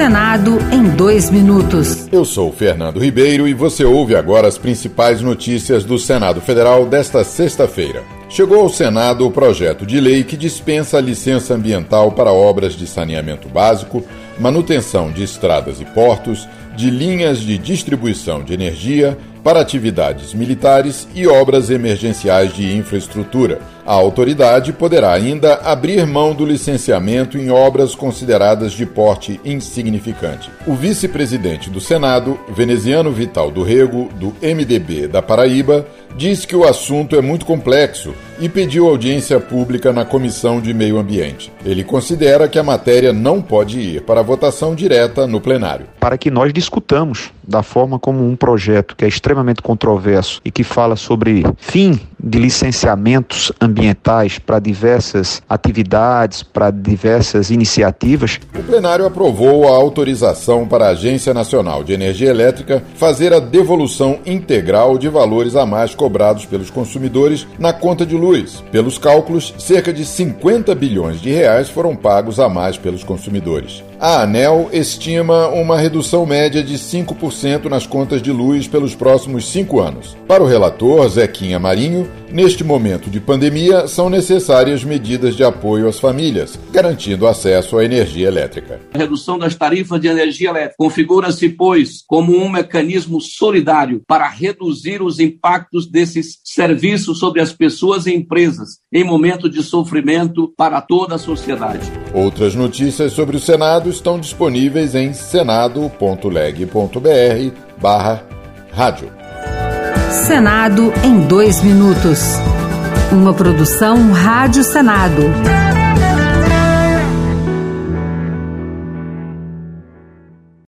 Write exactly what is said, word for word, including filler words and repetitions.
Senado em dois minutos. Eu sou Fernando Ribeiro e você ouve agora as principais notícias do Senado Federal desta sexta-feira. Chegou ao Senado o projeto de lei que dispensa a licença ambiental para obras de saneamento básico, manutenção de estradas e portos, de linhas de distribuição de energia, para atividades militares e obras emergenciais de infraestrutura. A autoridade poderá ainda abrir mão do licenciamento em obras consideradas de porte insignificante. O vice-presidente do Senado, Veneziano Vital do Rego, do M D B da Paraíba, diz que o assunto é muito complexo e pediu audiência pública na Comissão de Meio Ambiente. Ele considera que a matéria não pode ir para votação direta no plenário. Para que nós discutamos da forma como um projeto que é extremamente controverso e que fala sobre fim de licenciamentos ambientais para diversas atividades, para diversas iniciativas. O plenário aprovou a autorização para a Agência Nacional de Energia Elétrica fazer a devolução integral de valores a mais cobrados pelos consumidores na conta de luz. Pelos cálculos, cerca de cinquenta bilhões de reais foram pagos a mais pelos consumidores. A ANEEL estima uma redução média de cinco por cento nas contas de luz pelos próximos cinco anos. Para o relator, Zequinha Marinho, neste momento de pandemia, são necessárias medidas de apoio às famílias, garantindo acesso à energia elétrica. A redução das tarifas de energia elétrica configura-se, pois, como um mecanismo solidário para reduzir os impactos desses serviços sobre as pessoas e empresas em momento de sofrimento para toda a sociedade. Outras notícias sobre o Senado estão disponíveis em senado.leg.br barra rádio. Senado em dois minutos. Uma produção Rádio Senado.